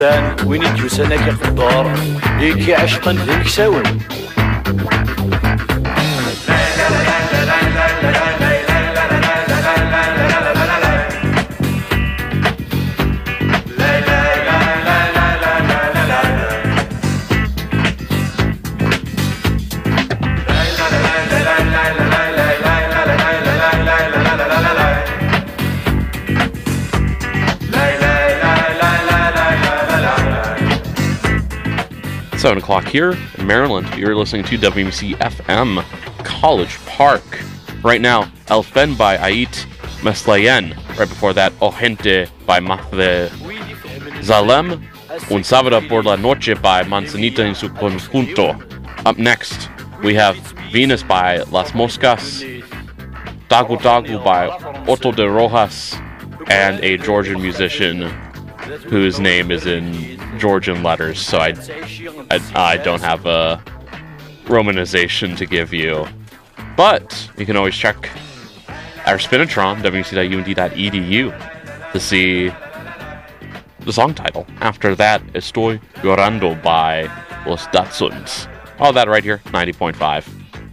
وين يجوسنا كيقدر يكي عشقا ذيك ساون Seven o'clock here in Maryland. You're listening to WMC FM College Park. Right now, El Fen by Ait Meslayen. Right before that, O Gente by Mahve Zalem. Un Sábado por la Noche by Manzanita en su conjunto. Up next, we have Venus by Las Moscas. Dagu Dagu by Otto de Rojas. And a Georgian musician whose name is in Georgian letters, so I don't have a romanization to give you. But you can always check our Spinitron, wc.und.edu, to see the song title. After that, Estoy Llorando by Los Datsuns. All that right here, 90.5.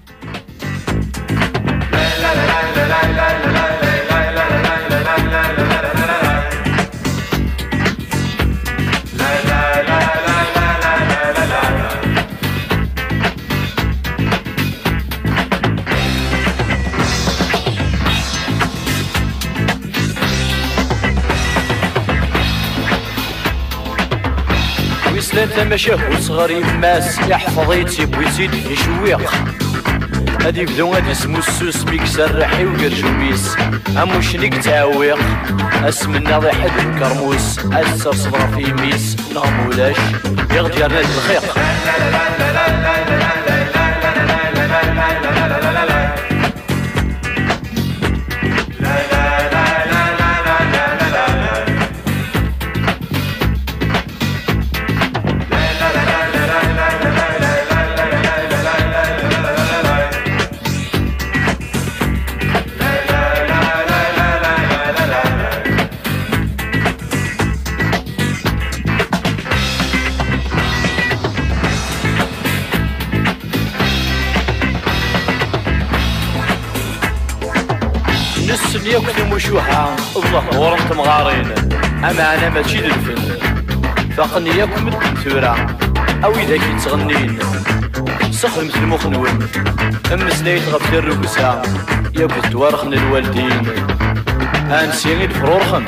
ثلاثة مشاه وصغار يماس يحفظيتي بويتي يشويق هادي بدو هادي اسمو السوس ميك سرحي وقرجو ميس اموش نيك تعويق اسمنا ضي حد الكرموس اسر صدر في ميس نغمولاش يغجرنا الخيق ياكل مشوحة الله ورمت مغارين أما أنا ماشي للفن فقني ياكل مدن ثورة أو إذا كي تغنين صخر مثل مخنون أما سنيت غفير الرقسة ياكل توارخن الوالدين أنسيني الفرورخن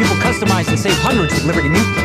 people customized and saved hundreds with Liberty Mutual.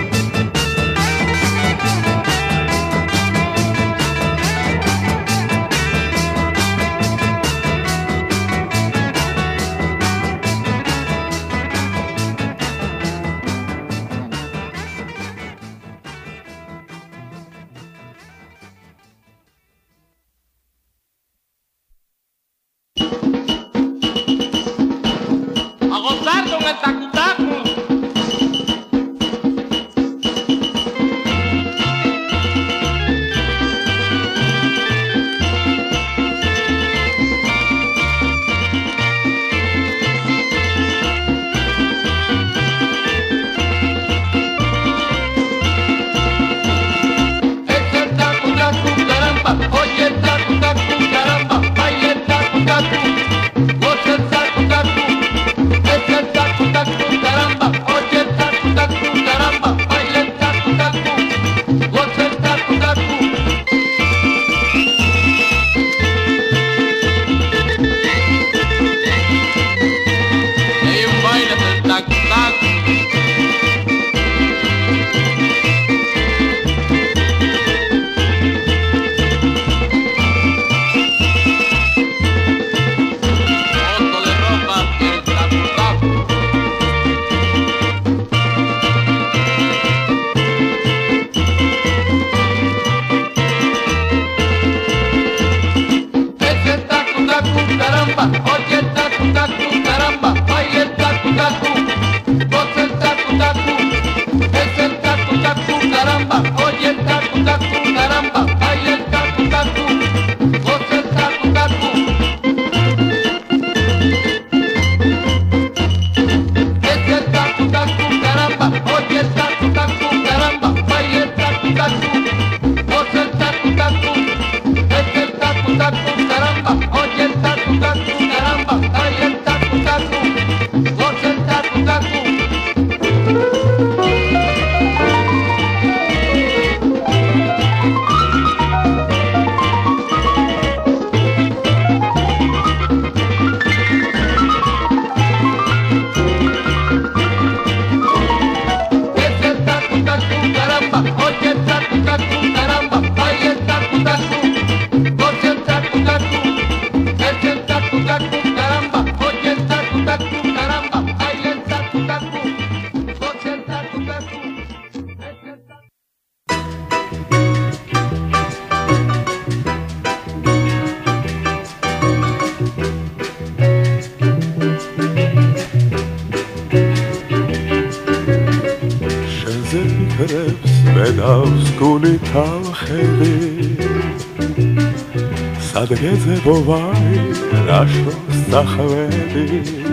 Sadgeze bovai rasho sachvedi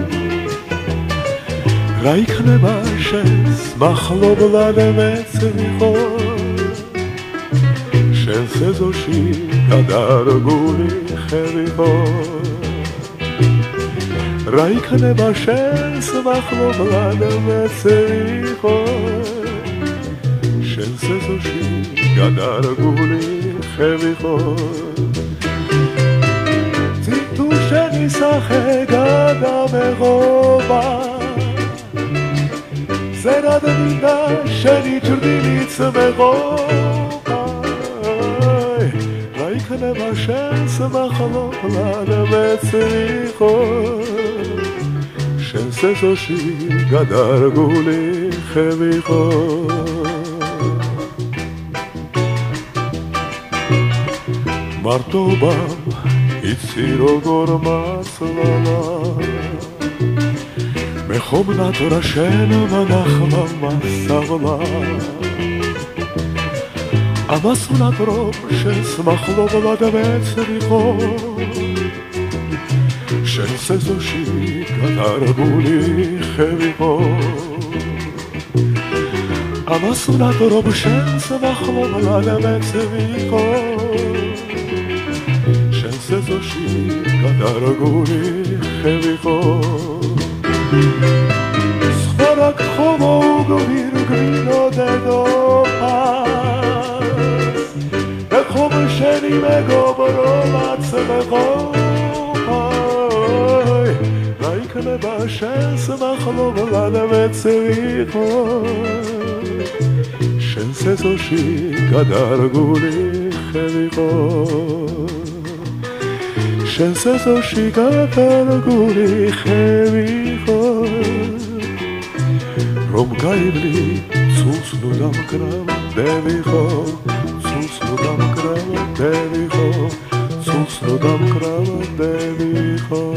Raikne bashes machlob lademetzicho Shen sezoshi kadar guli chevicho Raikne bashes machlob lademetzicho Shen sezoshi kadar guli chevicho Sache gada meroba Zerad mina sheni churdinitz meroba Raikne mashen smachlo plane metzricho Shen sezoshi gadar guli chevicho Martobam Itzi rogor maslala Mechomnat rashena manachma masavla Amasunat rob shesmachlo vladavets richo Shen sezoshi gadar guli chevicho Amasunat rob shesmachlo vladavets richo Sezoshi gadar guli chevicho Schvarak chovo ugvir grino dedo pas Bechom sheni megobro matzemecho Raik שמח לו ולדה וצריחו שנססו שיקדר גולי חביכו שנססו שיקדר גולי חביכו רומקאי בלי צוס נודם קרב דביכו צוס נודם קרב דביכו צוס נודם קרב דביכו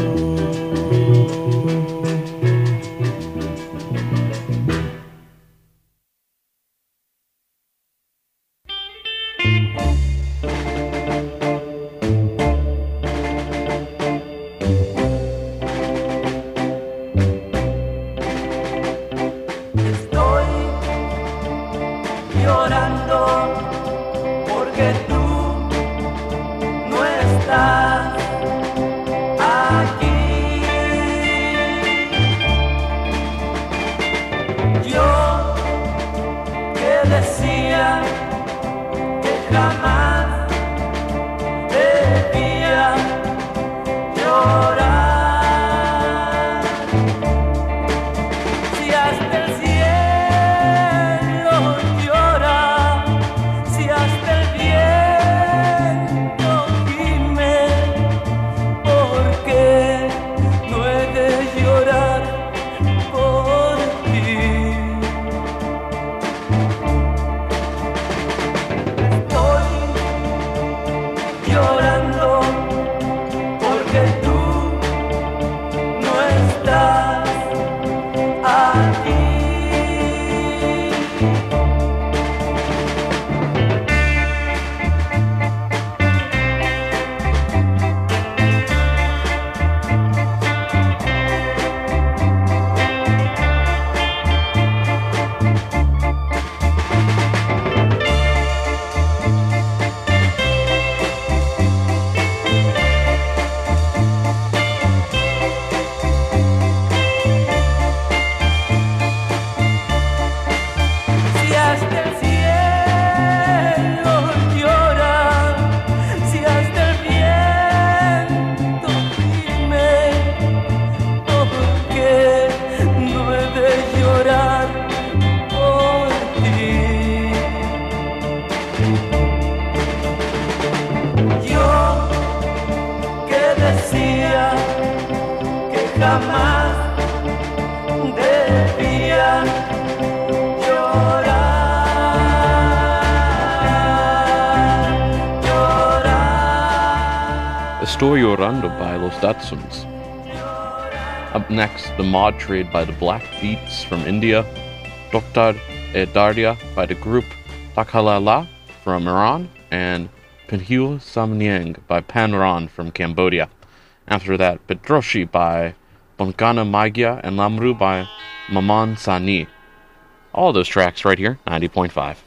Estoy Llorando by Los Datsuns. Up next, the mod trade by the Black Beats from India, Doctor e Dardia by the group Takhalala from Iran, and Pinhua Samniang by Panran from Cambodia. After that, Bedroshi by Bonkana Magia and Lamru by Maman Sani. All those tracks right here, 90.5.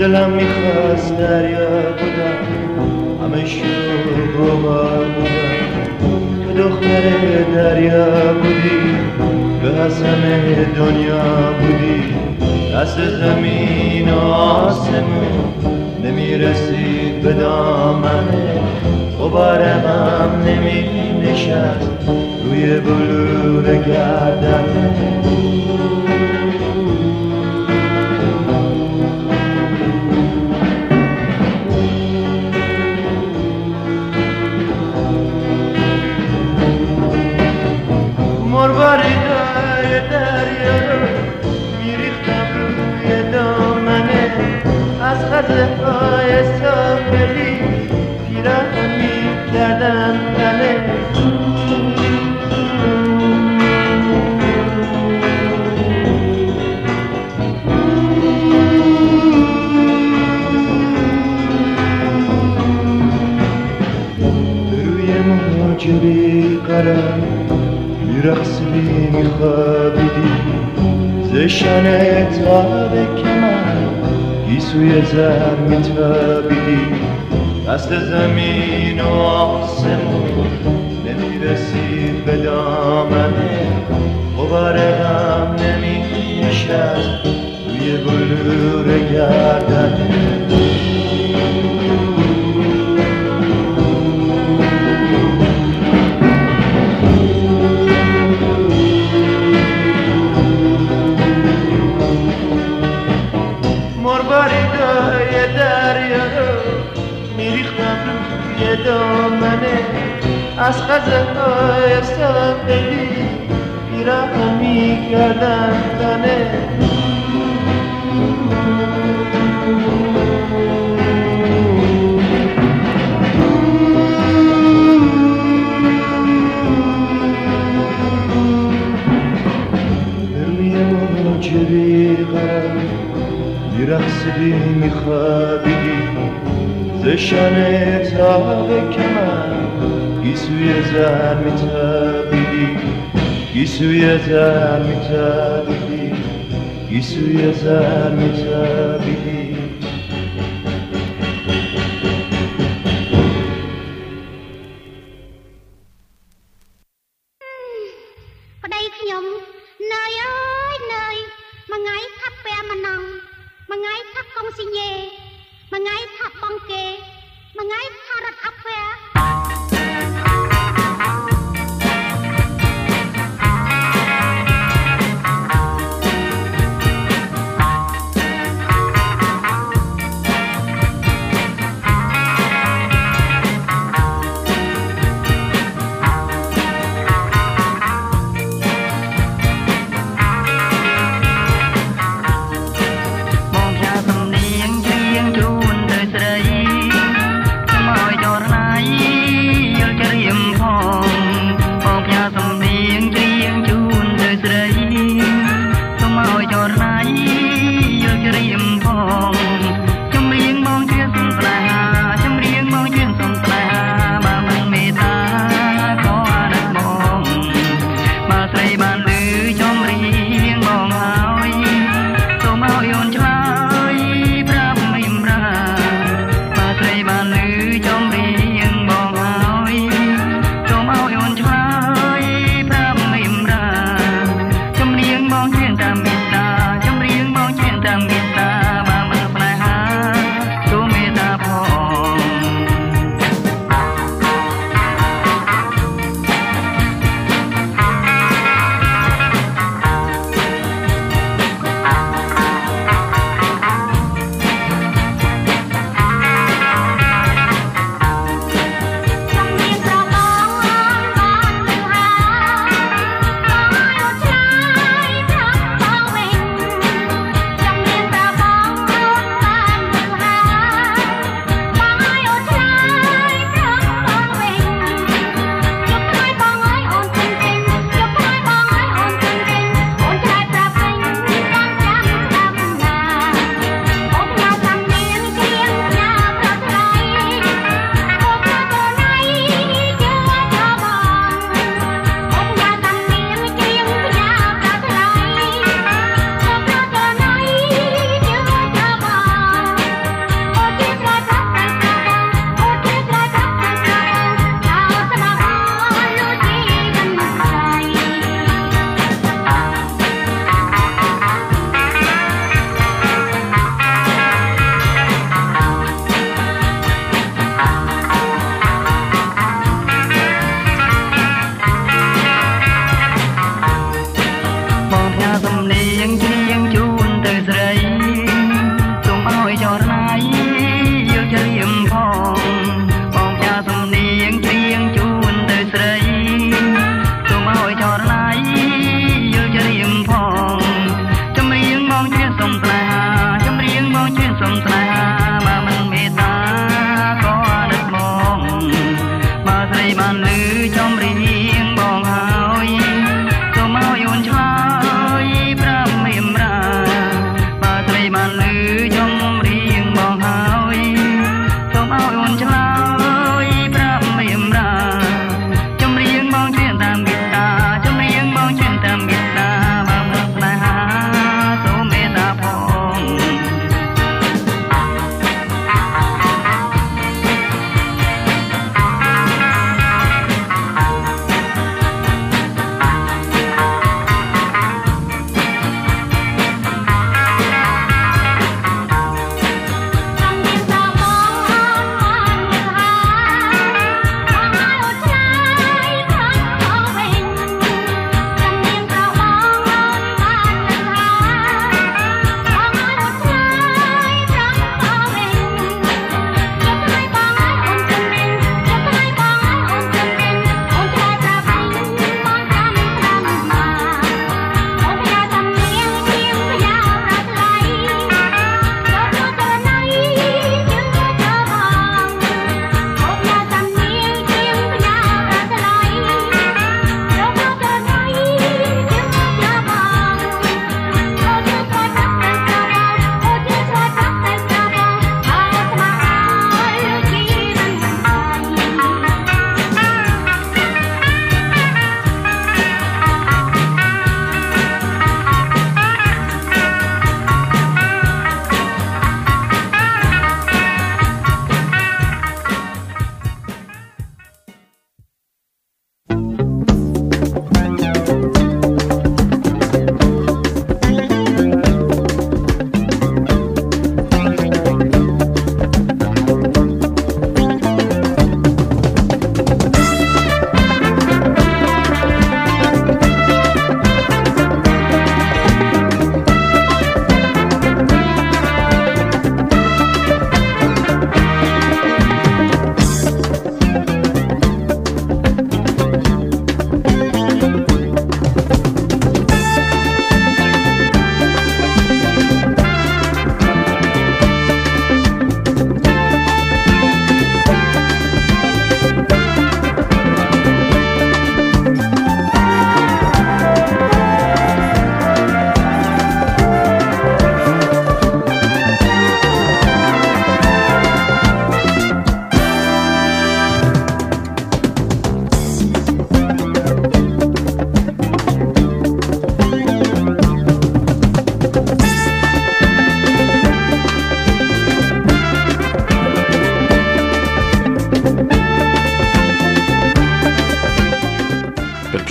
دلم میخواست دریا بودم همه شروع باور بودم تو دختر دریا بودی به همه دنیا بودی دست زمین و آسمون نمیرسید به دامنه غبارم نمی نشست روی بلور گردنه مرباریدای دریا رو میریختم روی دامنه از خزه های ساحلی پیراهن میکردم تنه روی موجبی قرار میرقصیدی میخوابیدی زشانه تا به کمر گیسوی زر میتابیدی دست زمین و آسمون نمیرسید به دامنه غبار غم نمینشست روی بلور گردنه مرباریدای دریا رو میریختم روی دامنه از خزه های ساحلی پیراهن میکردم تنه روی موجبی قرار میرقصیدی میخوابیدی زشانه تا به کمر گیسوی زر میتابیدی گیسوی زر میتابیدی گیسوی زر میتابیدی ប្តីខ្ញុំណយអើយណយមួយថ្ងៃថាប់ពេលម្នងមួយថ្ងៃថាកុងស៊ីញេមួយថ្ងៃថាបងគេមួយថ្ងៃថារត់អាហ្វែ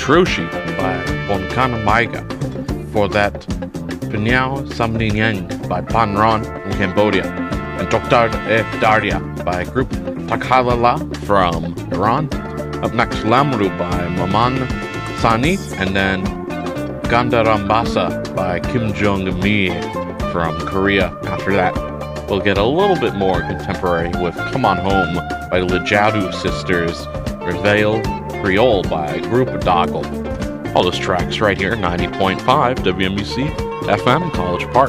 Troshi by Bonkana Maiga. For that, Pinyao Samninyang by Panron from Cambodia. And Toktar E Darya by group Takhalala from Iran. Up next, Lamru by Maman Sani. And then Gandarambasa by Kim Jong-mi from Korea. After that, we'll get a little bit more contemporary with Come On Home by the Lejadu Sisters, Reveil Creole by Group Doggle. All those tracks right here, 90.5 WMUC FM, College Park.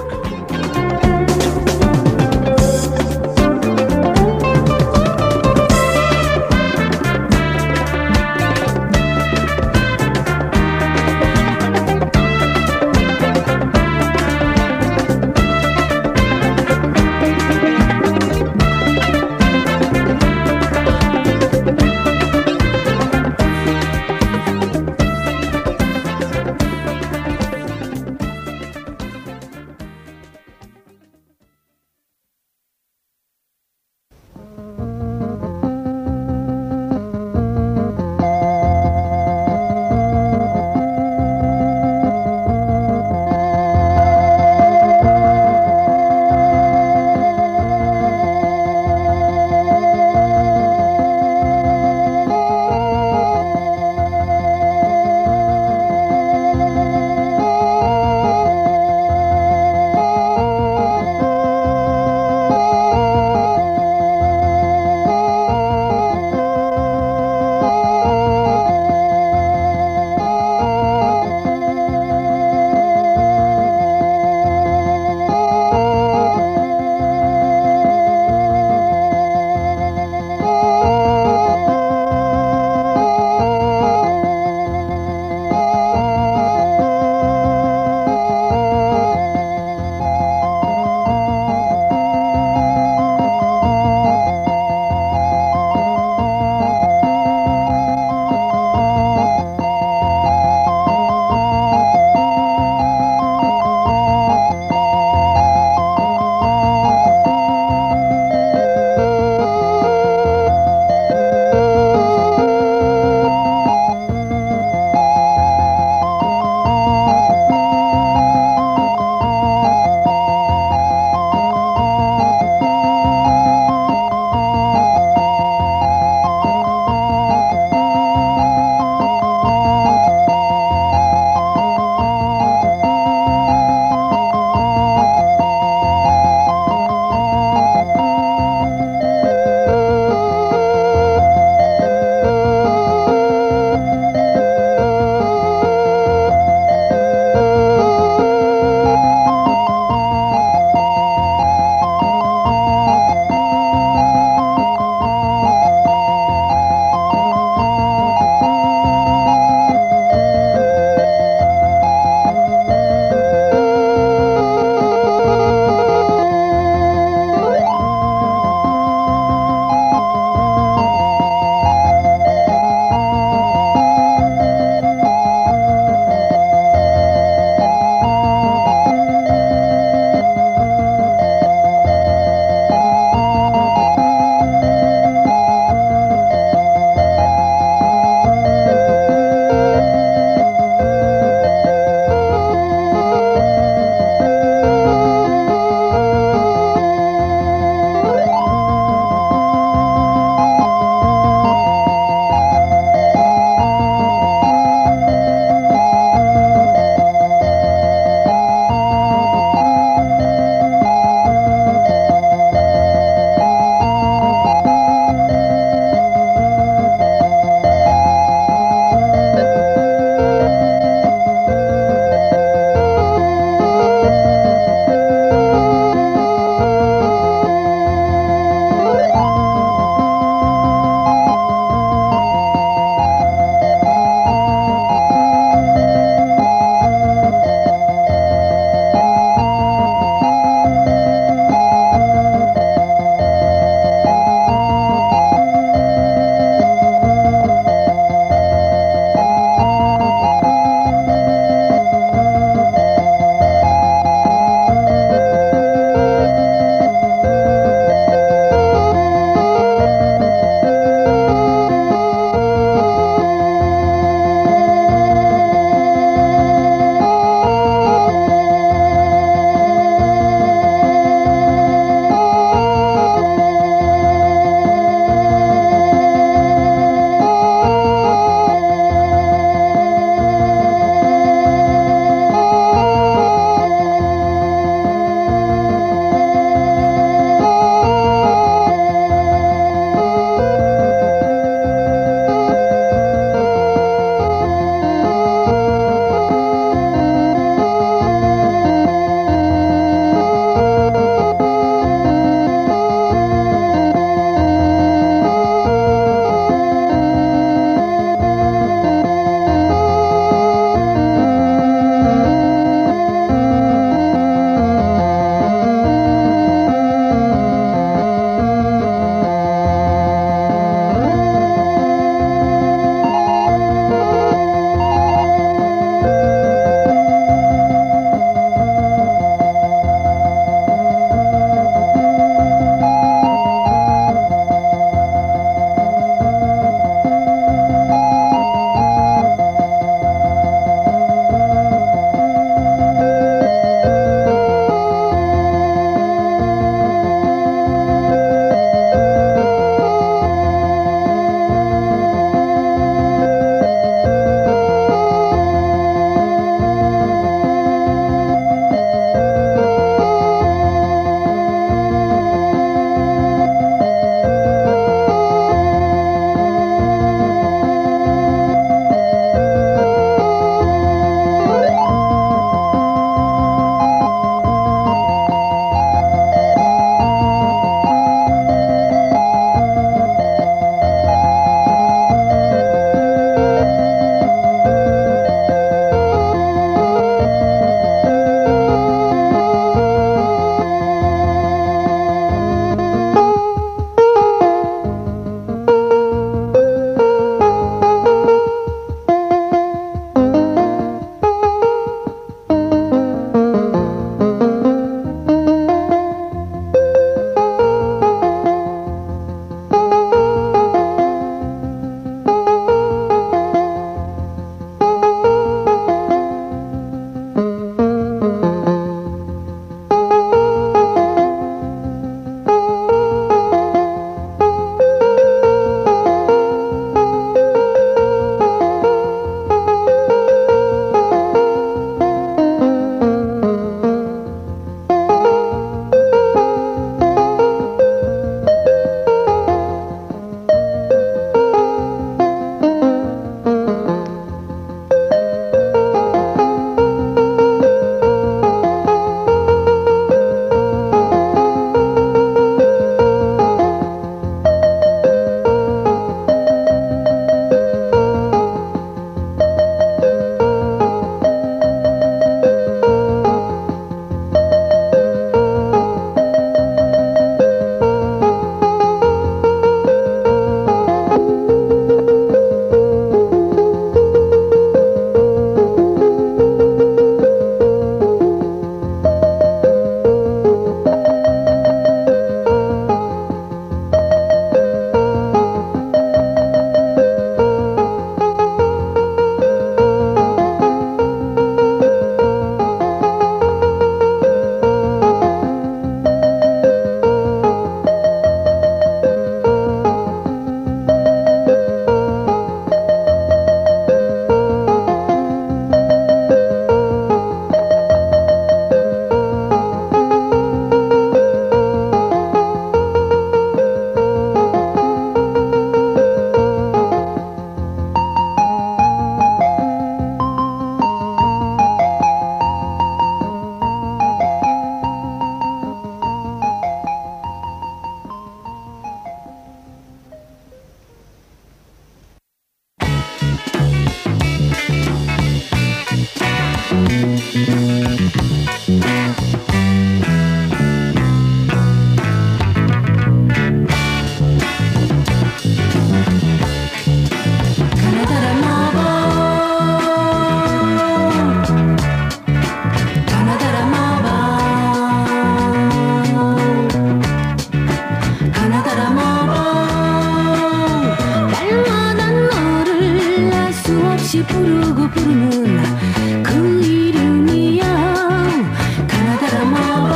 부르고 부르는 그 이름이야 가나다라 마법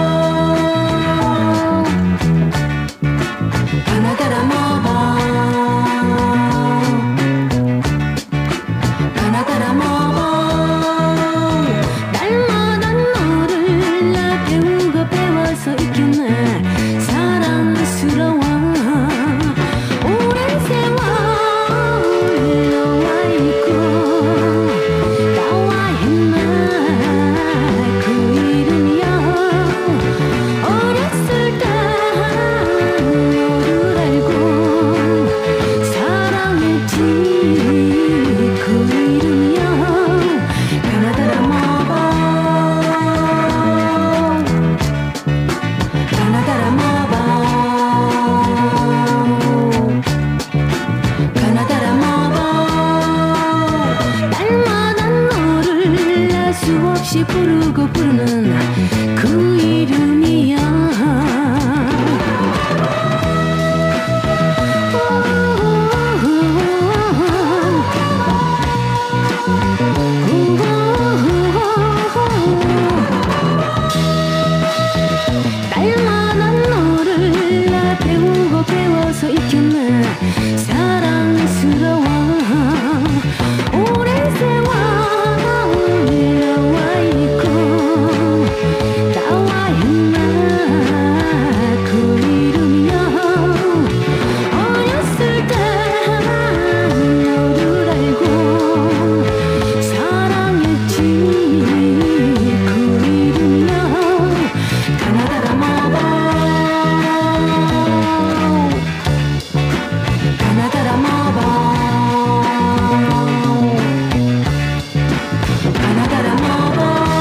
가나다라 마법 가나다라 마법 날마다 너를 나 배우고 배워서 익혔네 사랑스러워 오랜 세월 너와 있고 나와 있나 그 이름이야 어렸을 때 너를 알고 사랑했지 그 이름이야 가나다라 마법 가나다라 마법 가나다라 마법 날마다 너를 알 수 없이 부르고 부르는 그 이름이야 날마다 너를 나 배우고 배워서 익혔네 사랑스러워 오랜 세월 나와 있고 나와 있나 그 이름이야 어렸을 때 너를 알고 사랑했지 그 이름이야 가나다라 마법 가나다라 마법 가나다라 마법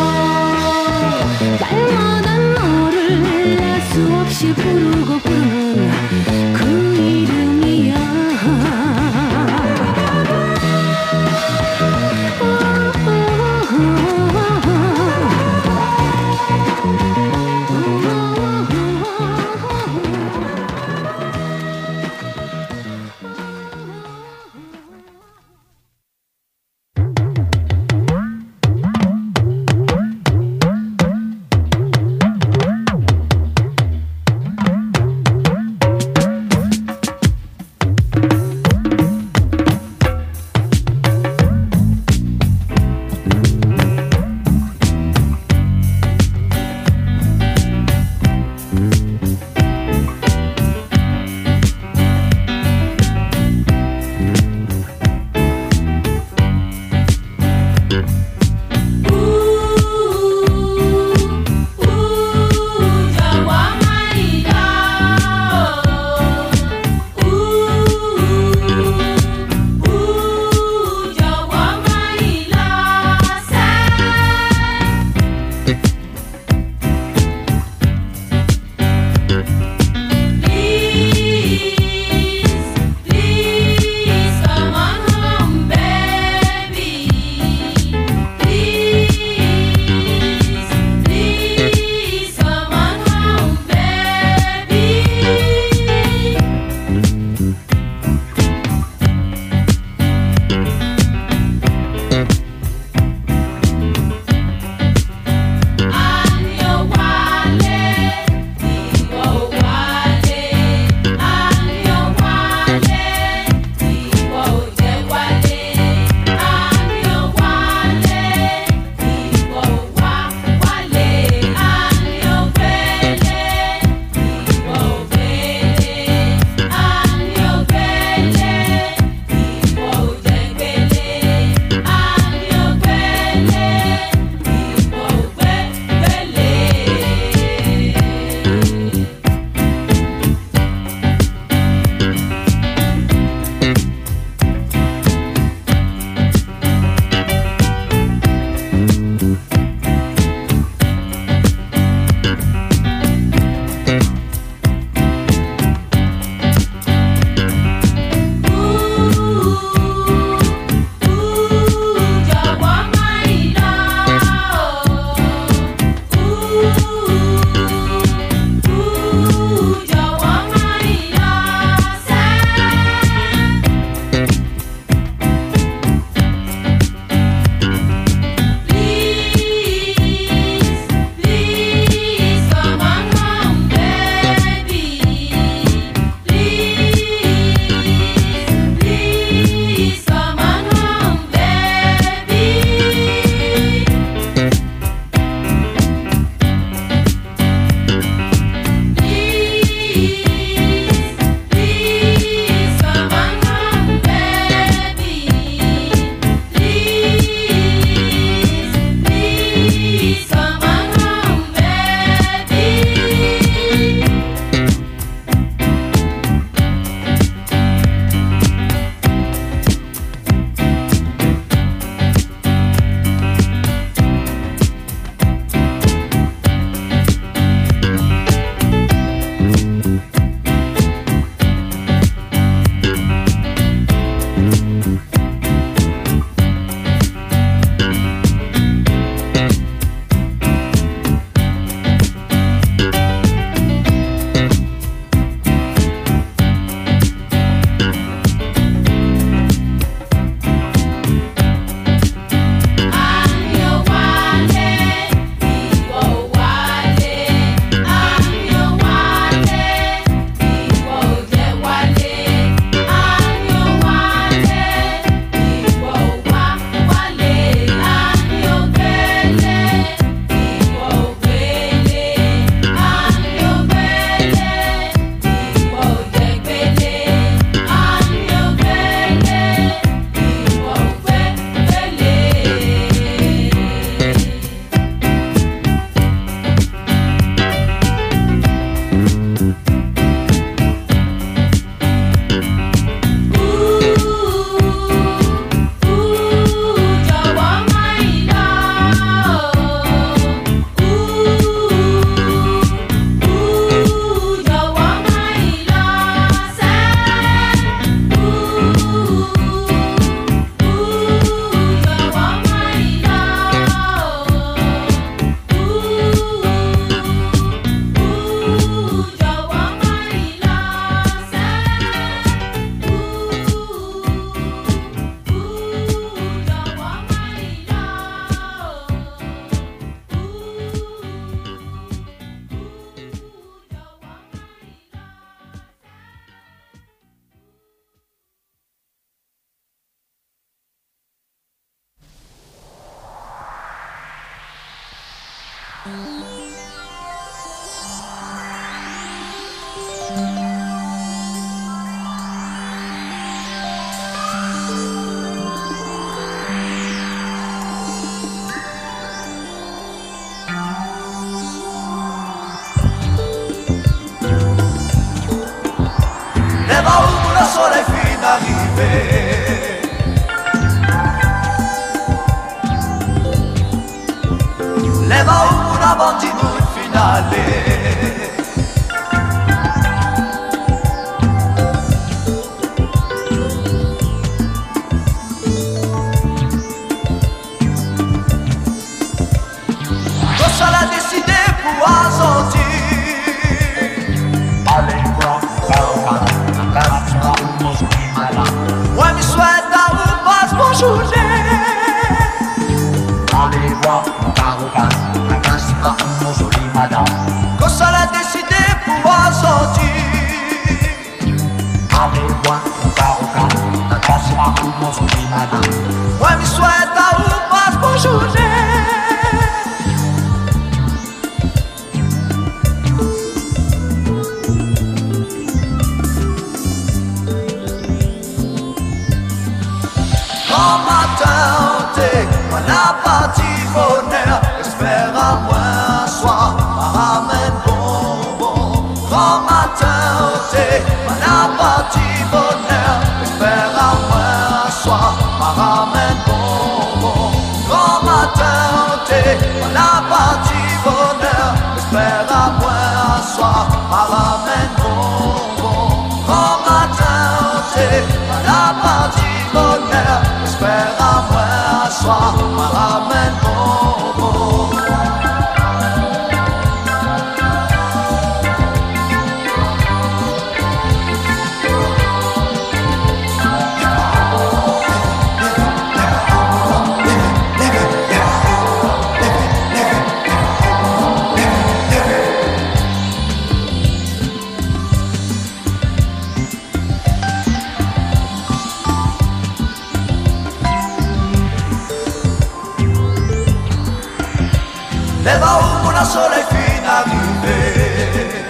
날마다 너를 알 수 없이 부르고 부르는 그 이름이야 Lève-toi où le soleil finit d'arriver. Lève-toi où la bandit nous finale. Gossal a décidé pour sortir. Ouais, mais souhaite à vous passe bonjour. Gossal a décidé pour sortir. Ouais, mais souhaite à vous passe bonjour. Grand matin, t'es la partie bonheur. Espère à moi un soir, ramène bonbon. Grand matin, t'es la partie bonheur. Espère à moi un soir, ramène bonbon. Grand matin, t'es la partie bonheur. Espère à moi un soir, ramène bonbon. Grand matin, t'es la partie bonheur. Espère à moi un soir, ramène bonbon. Lève-toi où le soleil finit d'arriver.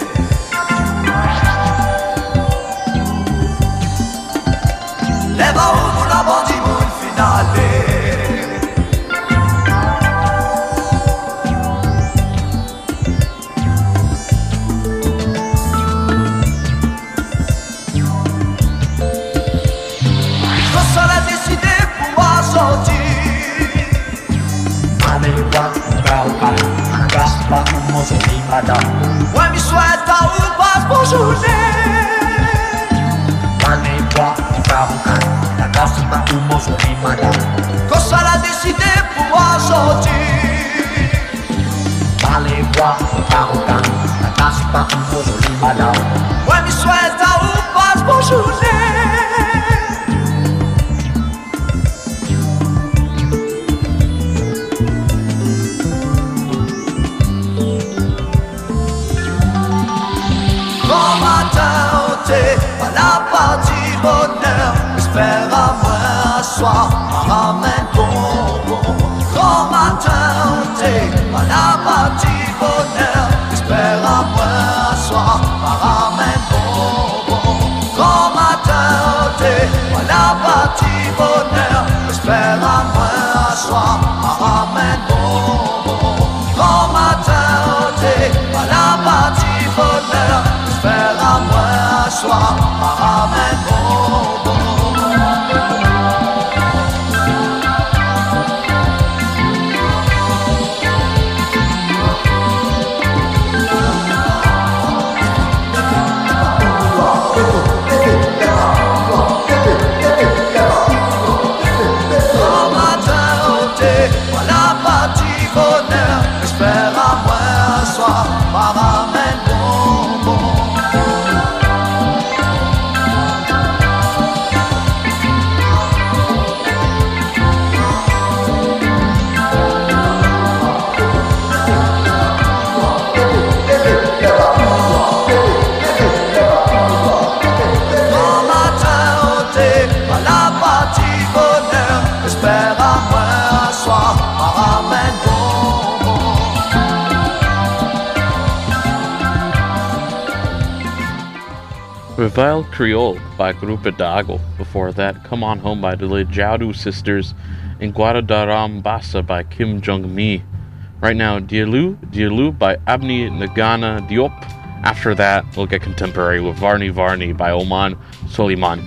Lève-toi où la bandit moule finale. Gossal a décidé pour sortir. Ouais, mais souhaite à où passe bonjour. Gossal a décidé pour sortir. Ouais, mais souhaite à où passe bonjour. Grand matin, t'es à la partie bonheur. Espère à moi un soir, ramène bonbon. Grand matin, t'es à la partie bonheur. Espère à moi un soir, ramène bonbon. Grand matin, t'es à la partie bonheur. Espère à moi un soir, ramène bonbon. Grand matin, t'es à la partie bonheur. Espère à moi un soir, ramène bonbon. Grand matin, t'es à la partie bonheur. Espère à moi un soir, ramène bonbon. Grand matin, t'es à la partie bonheur. Espère à moi un soir, ramène bonbon. Reveille Creole by Grupo Dago. Before that, Come On Home by the Lejadu Sisters and Guadadaram Basa by Kim Jung Mi. Right now, Dialou by Abni Nagana Diop After that, we'll get contemporary with Varni Varni by Oman Soliman.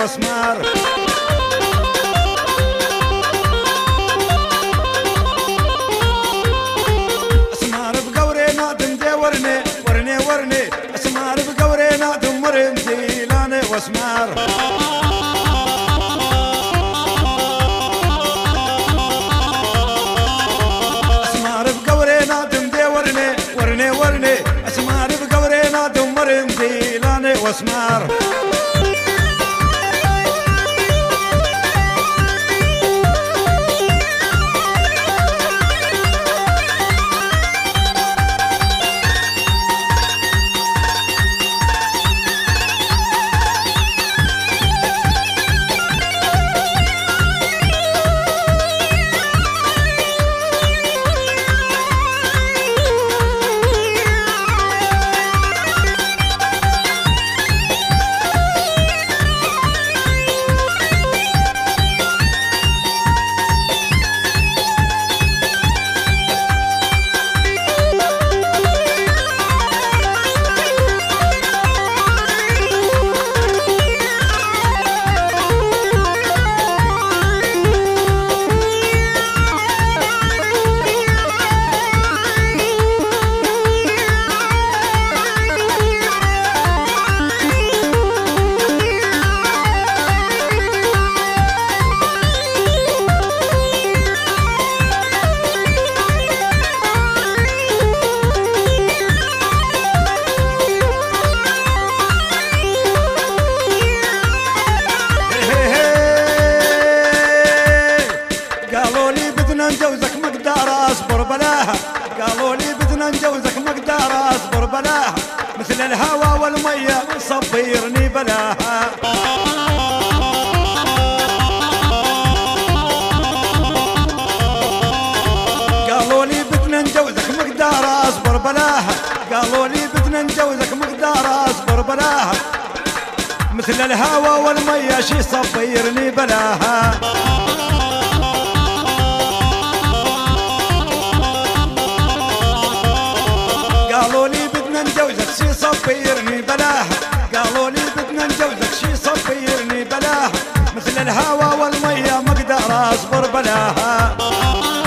واسمار اسمار بقورينا دندي ورني اسمار بقورينا دمر مزيلاني واسمار اسمار بقورينا دندي ورني اسمار بقورينا دمر مزيلاني واسمار نجوزك مقدار اصبر بلاها قالوا لي بدنا نجوزك مقدار اصبر بلاها مثل الهوى والمية صبيرني بلاها قالوا لي بدنا نجوزك مقدار اصبر بلاها قالوا لي بدنا نجوزك مقدار اصبر بلاها مثل الهوى والمية شي صبيرني بلاها قالوا لي بدنا نجوزك شي صبيرني بلاها قالوا لي بدنا نجوزك شي صبيرني بلاها مثل الهوى والمية مقدر اصبر بلاها